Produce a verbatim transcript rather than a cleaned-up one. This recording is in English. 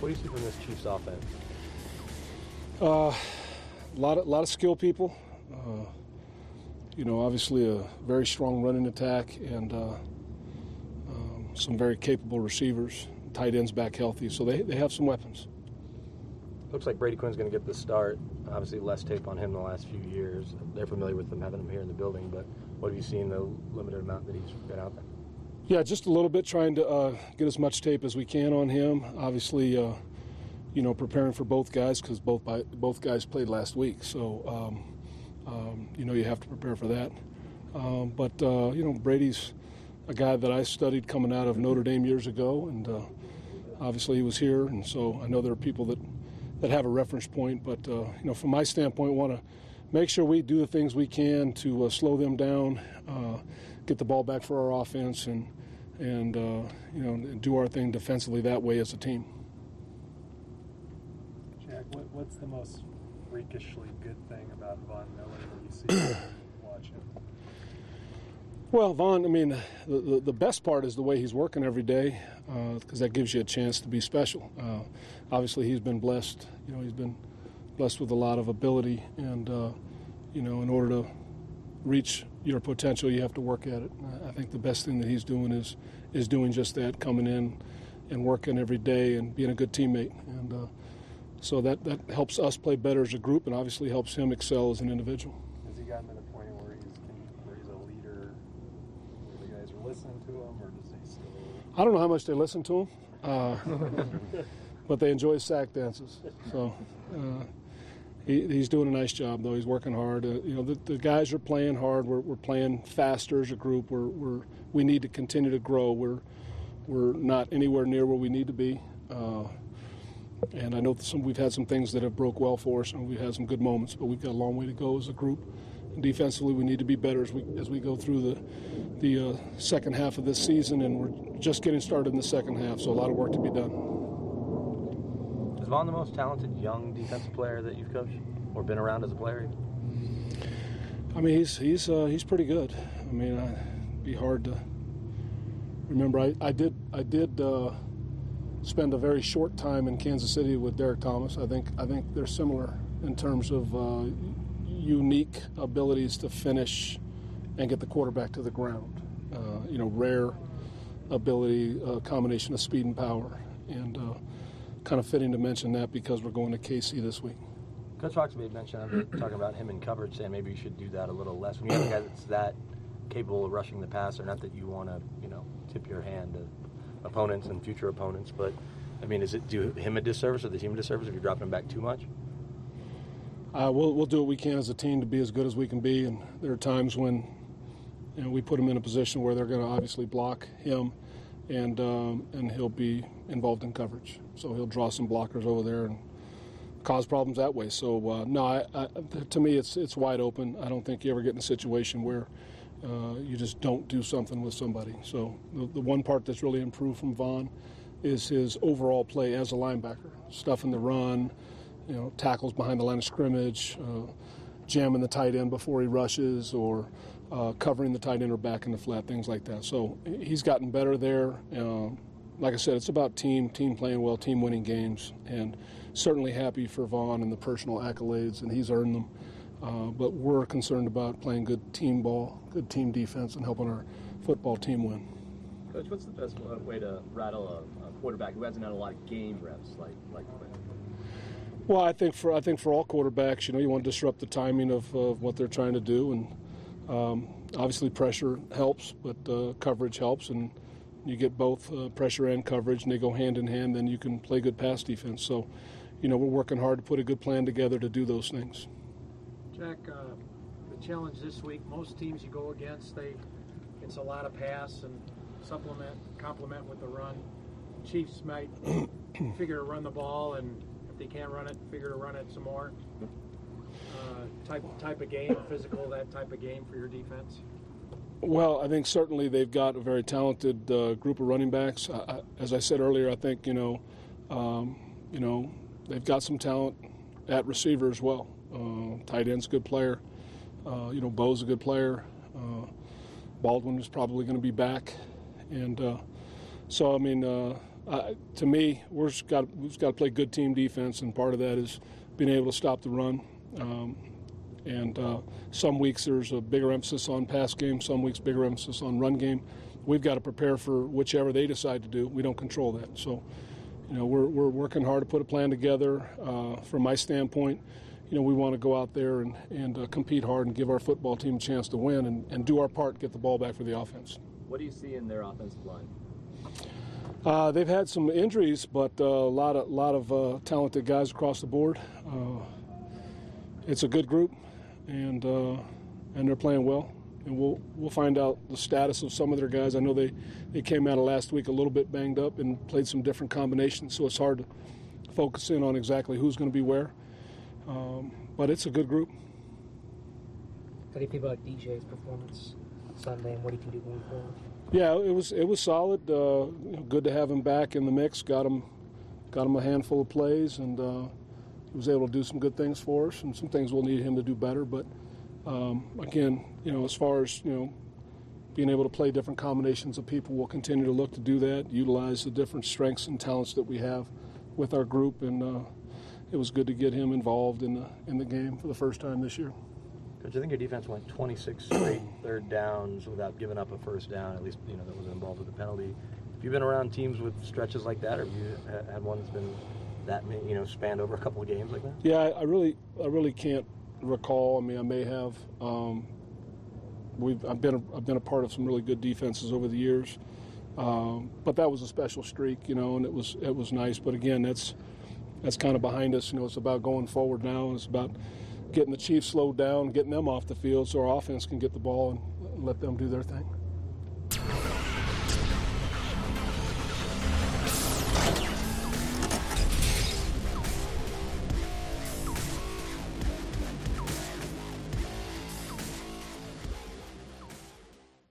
What do you see from this Chiefs offense? Uh, a lot of, lot of skill people. Uh, you know, obviously a very strong running attack and uh, um, some very capable receivers. Tight ends back healthy, so they, they have some weapons. Looks like Brady Quinn's going to get the start. Obviously less tape on him the last few years. They're familiar with him, having him here in the building, but what have you seen the limited amount that he's been out there? Yeah, just a little bit, trying to uh, get as much tape as we can on him. Obviously, uh, you know, preparing for both guys because both by, both guys played last week. So, um, um, you know, you have to prepare for that. Um, but, uh, you know, Brady's a guy that I studied coming out of Notre Dame years ago, and uh, obviously he was here, and so I know there are people that, that have a reference point. But, uh, you know, from my standpoint, want to make sure we do the things we can to uh, slow them down, uh, get the ball back for our offense, and, and uh, you know, do our thing defensively that way as a team. Jack, what, what's the most freakishly good thing about Von Miller that you see watching? Well, Von, I mean, the, the, the best part is the way he's working every day, because uh, that gives you a chance to be special. Uh, obviously, he's been blessed. You know, he's been blessed with a lot of ability, and uh, you know, in order to reach your potential, you have to work at it. I think the best thing that he's doing is is doing just that, coming in and working every day and being a good teammate. And uh, so that, that helps us play better as a group, and obviously helps him excel as an individual. Has he gotten to the point where he's, where he's a leader, where the guys are listening to him, or does he still? I don't know how much they listen to him, uh, but they enjoy sack dances. So uh, he, he's doing a nice job, though. He's working hard. Uh, you know, the, the guys are playing hard. We're, we're playing faster as a group. We're, we're we need to continue to grow. We're we're not anywhere near where we need to be. Uh, and I know that some, we've had some things that have broke well for us, and we've had some good moments, but we've got a long way to go as a group. And defensively, we need to be better as we as we go through the the uh, second half of this season, and we're just getting started in the second half, so a lot of work to be done. Is Von the most talented young defensive player that you've coached or been around as a player? I mean, he's he's uh, he's pretty good. I mean, I, it'd be hard to remember. I, I did I did uh, spend a very short time in Kansas City with Derek Thomas. I think I think they're similar in terms of uh, unique abilities to finish and get the quarterback to the ground. Uh, you know, rare ability, a combination of speed and power, and uh, kind of fitting to mention that because we're going to K C this week. Coach Hawks made mention of it, talking about him in coverage, saying maybe you should do that a little less. When you have a guy that's that capable of rushing the passer, not that you want to, you know, tip your hand to opponents and future opponents, but, I mean, is it do him a disservice or the team a disservice if you're dropping him back too much? Uh, we'll, we'll do what we can as a team to be as good as we can be, and there are times when, you know, we put him in a position where they're going to obviously block him, and um, and he'll be involved in coverage. So he'll draw some blockers over there and cause problems that way. So uh, no, I, I, to me it's it's wide open. I don't think you ever get in a situation where uh, you just don't do something with somebody. So the, the one part that's really improved from Von is his overall play as a linebacker, stuffing the run, you know, tackles behind the line of scrimmage, uh, jamming the tight end before he rushes, or uh, covering the tight end or back in the flat, things like that. So he's gotten better there. Uh, like I said, it's about team, team playing well, team winning games, and certainly happy for Von and the personal accolades, and he's earned them. Uh, but we're concerned about playing good team ball, good team defense, and helping our football team win. Coach, what's the best way to rattle a, a quarterback who hasn't had a lot of game reps like like Quinn? Well, I think for I think for all quarterbacks, you know, you want to disrupt the timing of, of what they're trying to do, and um, obviously pressure helps, but uh, coverage helps, and you get both uh, pressure and coverage, and they go hand in hand. Then you can play good pass defense. So, you know, we're working hard to put a good plan together to do those things. Jack, uh, the challenge this week, most teams you go against, they it's a lot of pass and supplement, complement with the run. Chiefs might figure to run the ball, and if they can't run it, figure to run it some more. Uh, type type of game, physical, that type of game for your defense? Well, I think certainly they've got a very talented uh, group of running backs. I, I, as I said earlier, I think, you know, um, you know, they've got some talent at receiver as well. Uh, tight end's a good player. Uh, you know, Bo's a good player. Uh, Baldwin is probably going to be back. And uh, so, I mean, uh, uh, to me, we're just got we've got to play good team defense, and part of that is being able to stop the run. Um, and uh, some weeks there's a bigger emphasis on pass game, some weeks bigger emphasis on run game. We've got to prepare for whichever they decide to do. We don't control that. So, you know, we're we're working hard to put a plan together. Uh, from my standpoint, you know, we want to go out there and, and uh, compete hard and give our football team a chance to win and, and do our part, get the ball back for the offense. What do you see in their offensive line? Uh, they've had some injuries, but uh, a lot of lot of uh, talented guys across the board. Uh, it's a good group, and uh, and they're playing well. And we'll we'll find out the status of some of their guys. I know they, they came out of last week a little bit banged up and played some different combinations, so it's hard to focus in on exactly who's going to be where. Um, but it's a good group. How do you feel about D J's performance Sunday and what he can do going forward? Yeah, it was it was solid. Uh, good to have him back in the mix. Got him got him a handful of plays, and uh, he was able to do some good things for us, and some things we'll need him to do better. But um, again, you know, as far as you know, being able to play different combinations of people, we'll continue to look to do that. Utilize the different strengths and talents that we have with our group, and uh, it was good to get him involved in the in the game for the first time this year. Coach, I think your defense went twenty-six straight third downs without giving up a first down, at least, you know, that wasn't involved with a penalty. Have you been around teams with stretches like that, or have you had one that's been that, you know, spanned over a couple of games like that? Yeah, I, I really I really can't recall. I mean, I may have. Um, we've I've been a, I've been a part of some really good defenses over the years, um, but that was a special streak, you know, and it was it was nice. But again, that's that's kind of behind us. You know, it's about going forward now, and it's about getting the Chiefs slowed down, getting them off the field so our offense can get the ball and let them do their thing.